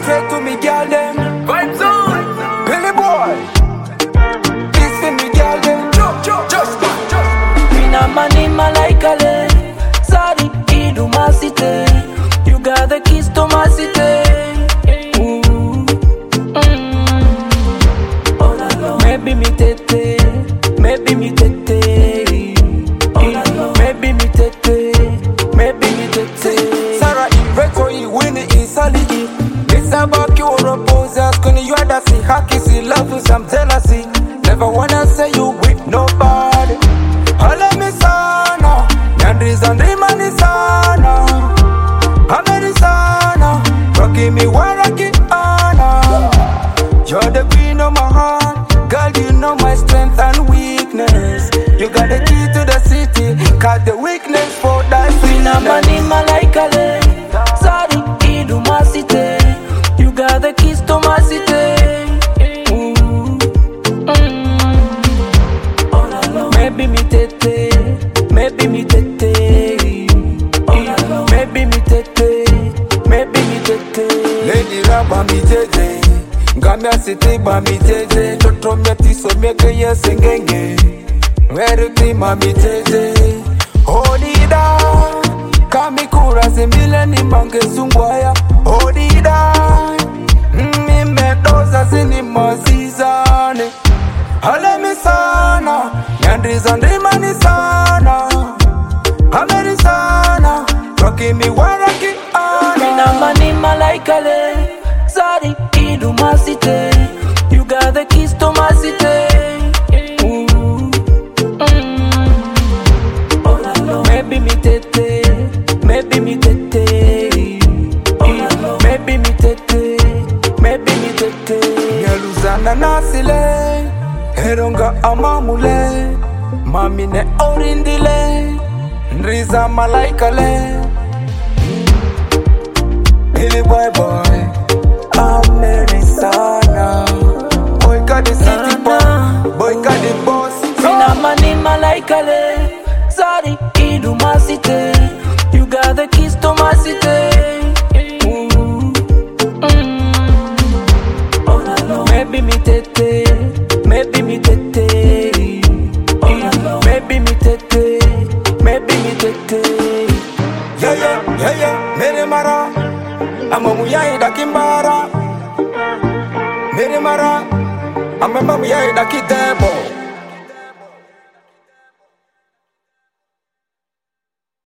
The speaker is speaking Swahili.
straight to me girl them. Vibes on, Billy boy. This for me girl them. Just. Mina mani malaika le, Zari idu masite. You got the keys to my city. Maybe me tete, maybe me tete. Maybe me tete, maybe me tete. Sarah Iveco, Winnie Isali. It's about your proposals. Kuni you ada si haki si love with some jealousy. Never wanna say you with nobody. Hala mi sana, nyandriza ndrimani sana. Hameri sana, rocky me waraki ana. You're the queen of my heart. Girl, you know my strength and weakness. You got the key to the city. Cut the weakness for that Mina sweetness. mani malaika le, Zari idu masite. You got the keys to my city. Maybe me tete, maybe me tete. Maybe me tete, maybe me tete. Lady Rabba mi jeje, Gamia city ba mi jeje. Toto meti so meke ye sengenge. Weruti ma mi jeje. Odida, kamikura zimbile ni mange zungwaya. Odida, medoza zini mazizane. Halemi sana, nyandriza ndrimani sana. Hameri sana, rocky me waraki Mina ana. mani malaika le, Zari idu masite. You got the keys to my city. Maybe me tete, maybe me tete. Maybe me tete, maybe me tete. Nyeluzana nasile, heronga amamule. Mamine orindile, nriza malaika le. Billy boy, Amerisana. Boy got the city boy, boy got the boss. Mina mani malaika le, Zari idu masite. You got the keys to my city. Maybe me tete, maybe me tete. Maybe me tete, maybe me tete. Yeah, mere mara. Amamu yaida kimbara. Mere mara. Amamu yaida kitebo.